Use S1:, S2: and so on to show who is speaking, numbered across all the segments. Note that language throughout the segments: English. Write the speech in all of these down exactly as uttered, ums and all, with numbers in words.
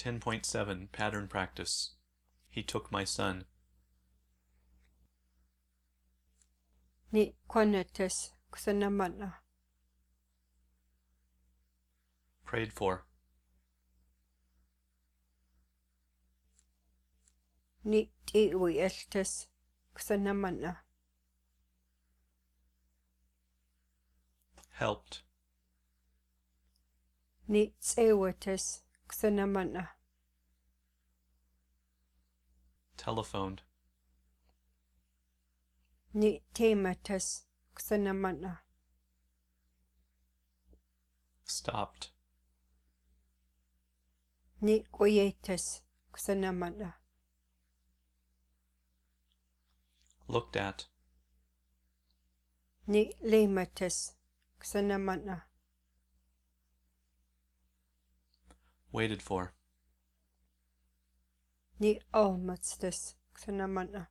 S1: ten point seven Pattern Practice. He took my son.
S2: Ni quanates xanamana.
S1: Prayed for.
S2: Ni tiwi eltes xanamana.
S1: Helped.
S2: Ni tsewates xanamana.
S1: Telephoned.
S2: Ni temates xanamana.
S1: Stopped.
S2: Ni quietes xanamana.
S1: Looked at.
S2: Ni lemates xanamana.
S1: Waited for.
S2: Ni almatstes xanamana.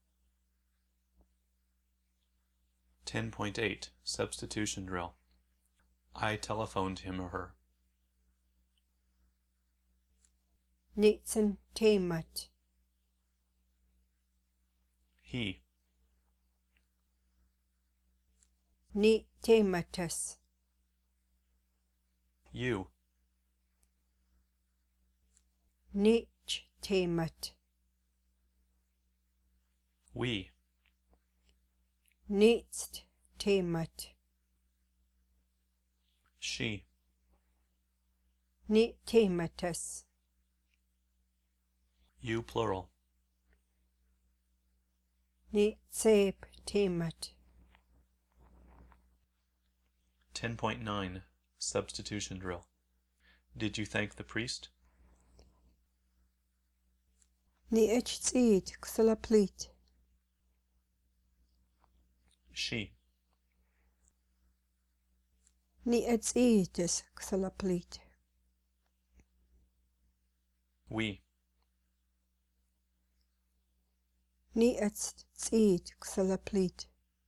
S1: ten point eight Substitution Drill. I telephoned him or her.
S2: Nitsen temat.
S1: He.
S2: Ni temates.
S1: You.
S2: Nich temat.
S1: We.
S2: Nitst temat.
S1: She.
S2: Ni temates.
S1: You plural.
S2: Ni tseb temat.
S1: ten point nine Substitution Drill. Did you thank the priest?
S2: Ni echtzid xalaplit.
S1: She.
S2: Ni etzides xalaplit.
S1: We.
S2: Ni etzied xalaplit.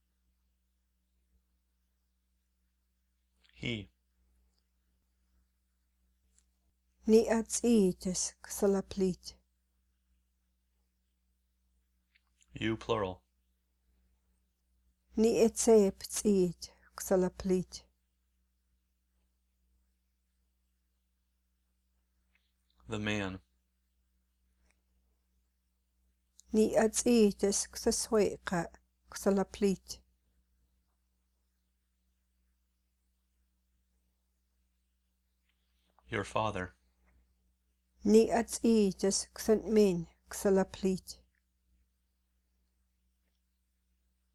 S1: He.
S2: Ni etzides xalaplit.
S1: You plural.
S2: Ni etzeb tzid xalaplit.
S1: The man.
S2: Ni etzides xasweqa xalaplit.
S1: Your father.
S2: Ni etzides xantmin xalaplit.